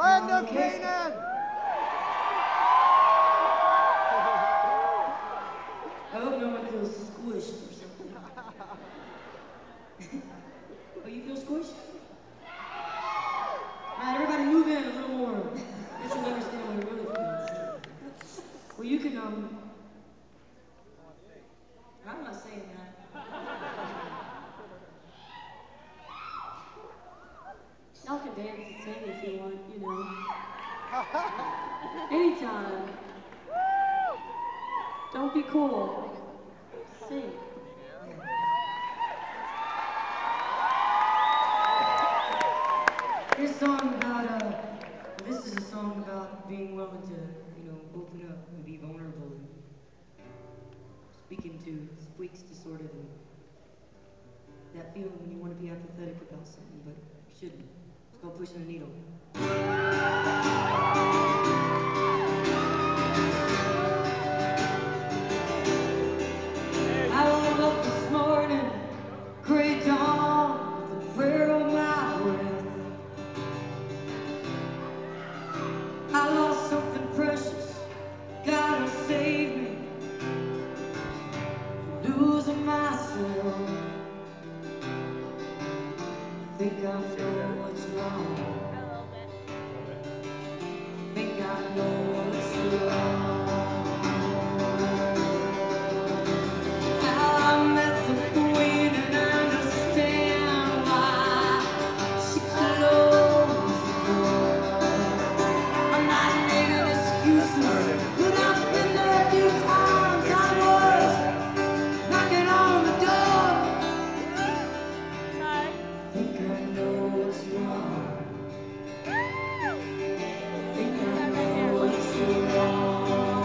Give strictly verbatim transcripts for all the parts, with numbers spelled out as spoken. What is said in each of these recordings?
Land of Canaan! I hope no one feels squished or something. Oh, you feel squished? Alright, everybody move in a little more. Let you understand what it really feels. Well, you can, um... I'm not saying that. Y'all can dance and sing if you want, you know. Anytime. Don't be cool. Sing. This song about, uh, this is a song about being willing to, you know, open up and be vulnerable and speaking to squeaks distorted and that feeling when you want to be apathetic about something, but you shouldn't. It's called pushing a needle. I woke up this morning, gray dawn, with a prayer on my breath. I lost something precious, God will save me from losing myself. Think I know what's wrong. Think I know what's wrong. Now I met the queen and I understand why she closed the door. I'm not making excuses, but I've been there a few times. I was knocking on the door. Think I know what's wrong. Think I know what's wrong.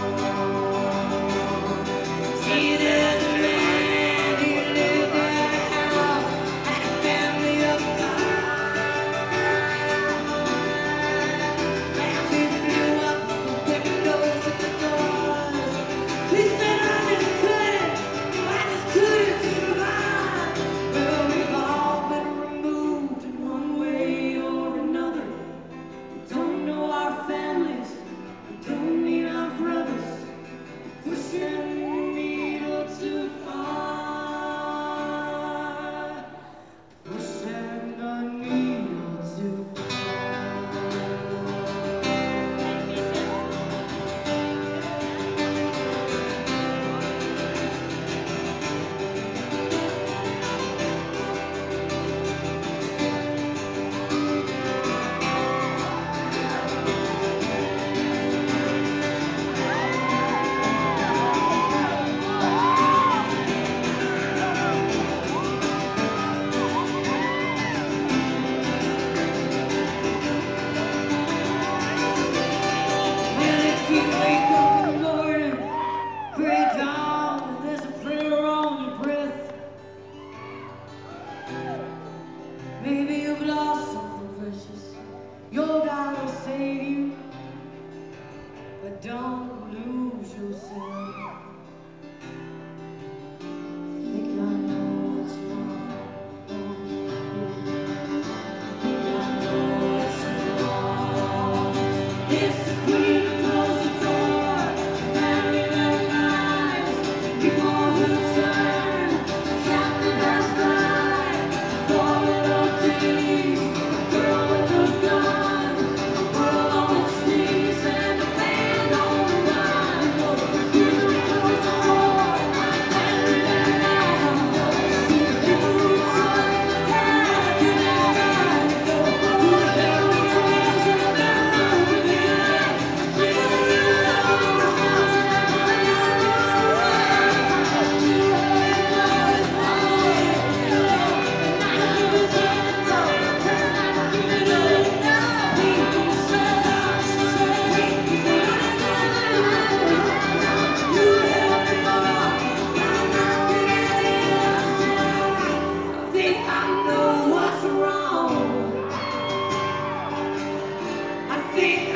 See, there's a man, he lived in a house, had a family of five. And he blew up the windows and the doors. He said I just couldn't, I just couldn't survive. Well, we've all been removed in one way or another. We don't know our families, we don't need our brothers. Pushing the needle too far. Pushing the needle too Well, if you wake up in the morning, gray dawn, and there's a prayer on your breath, maybe you've lost something precious. Your God will save you, but don't lose yourself. Think I know what's wrong. Think I know what's wrong. It's the queen who closed the door, family that lies, people who turn, captain has died, boy with no dreams, girl with no gun, the world on its knees and the band on the run. Oh, the queen who closed the door, family that lies, people who turn, captain has died, boy with no dreams and the band on the run. Think I know what's wrong. I think